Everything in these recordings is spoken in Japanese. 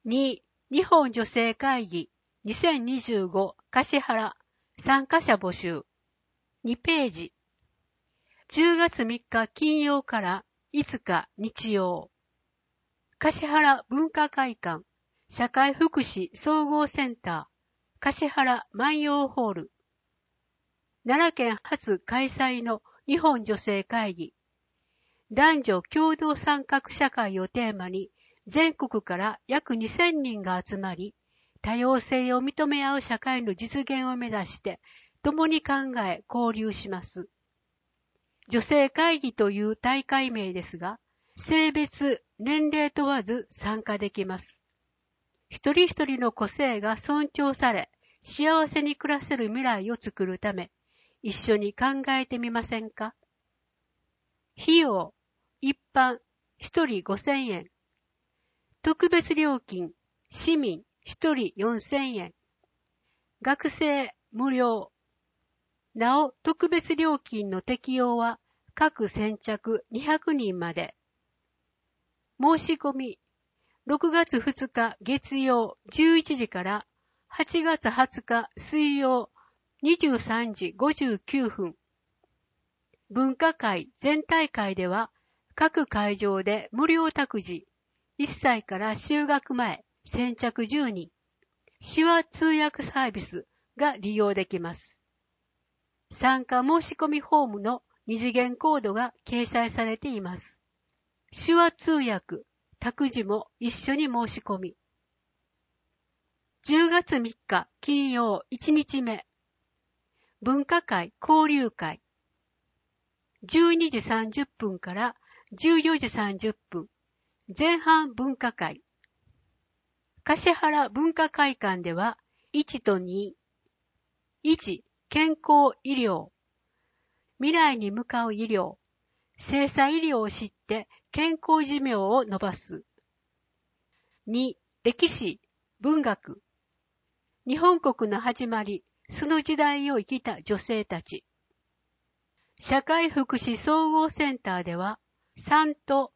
2、日本女性会議2025橿原参加者募集。2ページ。10月3日金曜から5日日曜。橿原文化会館社会福祉総合センター橿原万葉ホール。奈良県初開催の日本女性会議。男女共同参画社会をテーマに全国から約2000人が集まり、多様性を認め合う社会の実現を目指して共に考え交流します。女性会議という大会名ですが、性別、年齢問わず参加できます。一人一人の個性が尊重され、幸せに暮らせる未来を作るため、一緒に考えてみませんか？費用、一般、一人5000円。特別料金、市民、一人4000円。学生、無料。なお、特別料金の適用は、各先着200人まで。申し込み、6月2日月曜11時から8月20日水曜23時59分。文化会全体会では、各会場で無料託児、1歳から就学前先着10人、手話通訳サービスが利用できます。参加申し込みフォームの二次元コードが掲載されています。手話通訳、託児も一緒に申し込み。10月3日金曜1日目。文化会交流会。12時30分から14時30分。前半文化会。橿原文化会館では1と2。1、健康医療。未来に向かう医療。性差医療を知って健康寿命を伸ばす。2、歴史、文学。日本国の始まり、その時代を生きた女性たち。社会福祉総合センターでは3と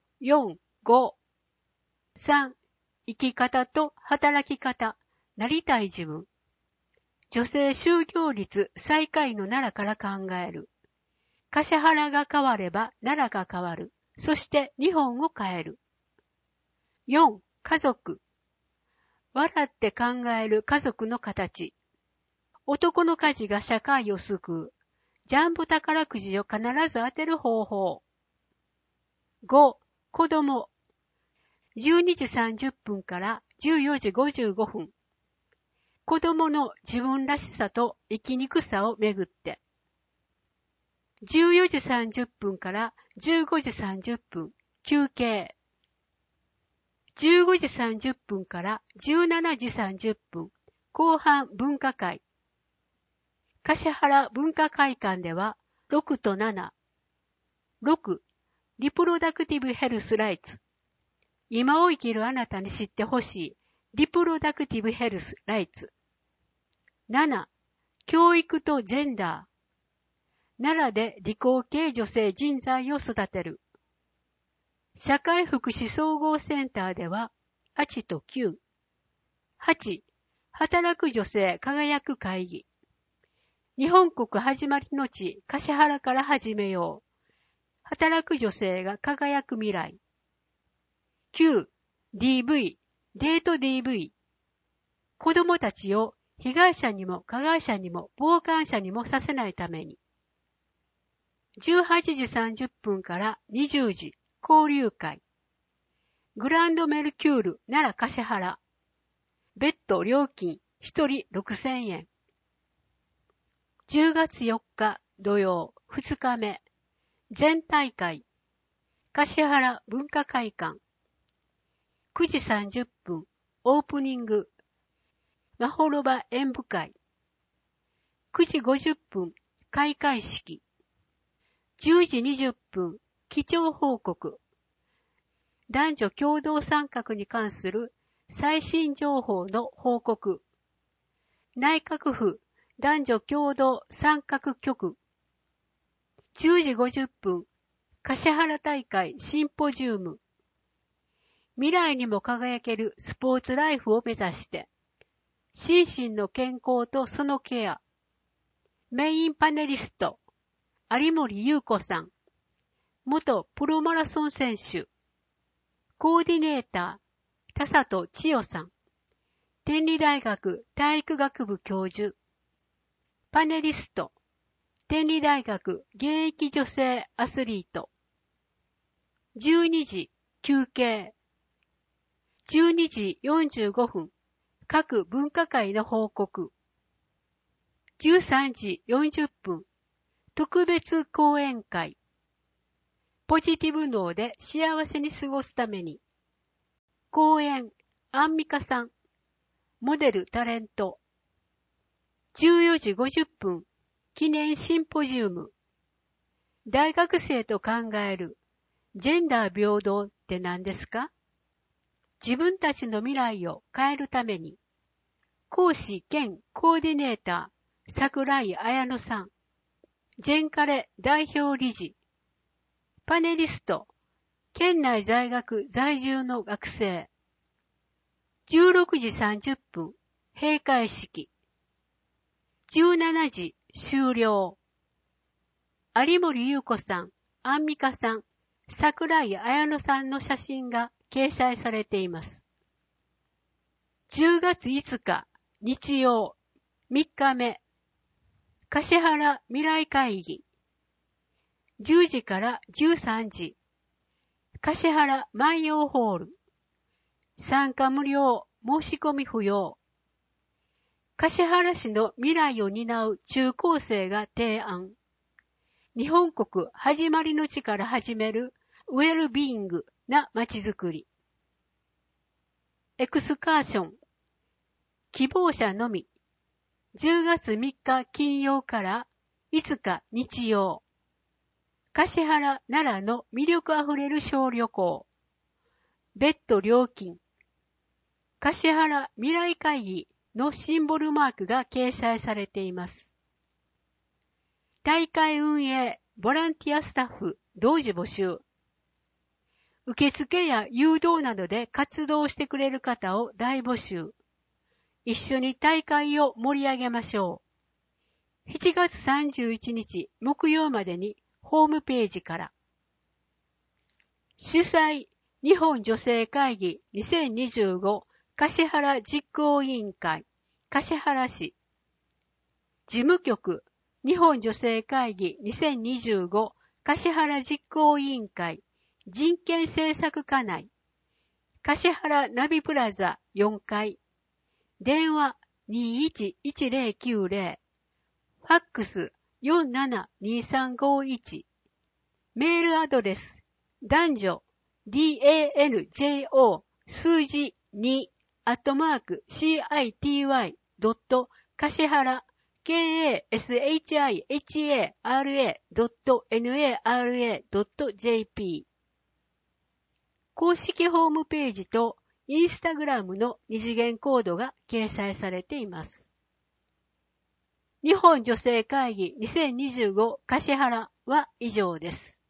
4、5。3、生き方と働き方、なりたい自分。女性就業率最下位の奈良から考える。橿原が変われば奈良が変わる。そして日本を変える。4、家族。笑って考える家族の形。男の家事が社会を救う。ジャンボ宝くじを必ず当てる方法。5、子供。12時30分から14時55分。子供の自分らしさと生きにくさをめぐって。14時30分から15時30分、休憩。15時30分から17時30分、後半文化会。橿原文化会館では6と7。6、リプロダクティブヘルスライツ。今を生きるあなたに知ってほしい、リプロダクティブヘルスライツ。7、教育とジェンダー。奈良で理工系女性人材を育てる。社会福祉総合センターでは8と9。8、働く女性輝く会議。日本国始まりの地、橿原から始めよう。働く女性が輝く未来。9、DV、デート DV。子供たちを被害者にも加害者にも傍観者にもさせないために。18時30分から20時、交流会。グランドメルキュール奈良橿原。別途料金1人6000円。10月4日土曜2日目。全大会。橿原文化会館。9時30分、オープニング。まほろば演舞会。9時50分、開会式。10時20分、基調報告。男女共同参画に関する最新情報の報告。内閣府男女共同参画局。10時50分、橿原大会シンポジウム。 未来にも輝けるスポーツライフを目指して、心身の健康とそのケア。メインパネリスト、有森裕子さん。元プロマラソン選手。コーディネーター、田里千代さん。天理大学体育学部教授。パネリスト、天理大学現役女性アスリート。12時休憩。12時45分、各分科会の報告。13時40分、特別講演会。ポジティブ脳で幸せに過ごすために。講演、アンミカさん。モデルタレント。14時50分、記念シンポジウム。大学生と考える、ジェンダー平等って何ですか？自分たちの未来を変えるために。講師兼コーディネーター、桜井彩乃さん。ジェンカレ代表理事。パネリスト、県内在学在住の学生。16時30分、閉会式。17時終了。有森裕子さん、アンミカさん、桜井彩乃さんの写真が掲載されています。10月5日、日曜、3日目。橿原未来会議。10時から13時。橿原万葉ホール。参加無料、申し込み不要。橿原市の未来を担う中高生が提案。日本国始まりの地から始めるウェルビーイングな街づくり。エクスカーション。希望者のみ。10月3日金曜から5日日曜。橿原奈良の魅力あふれる小旅行。別途料金。橿原未来会議のシンボルマークが掲載されています。大会運営、ボランティアスタッフ、同時募集。受付や誘導などで活動してくれる方を大募集。一緒に大会を盛り上げましょう。7月31日木曜までにホームページから。主催、日本女性会議2025橿原実行委員会、橿原市。事務局、日本女性会議2025橿原実行委員会、人権政策課内。橿原ナビプラザ4階。電話211090。ファックス472351。メールアドレス、男女、danjo 数字2@city.kashihara kashihara.nara.jp 公式ホームページとインスタグラムの二次元コードが掲載されています。日本女性会議2025橿原は以上です。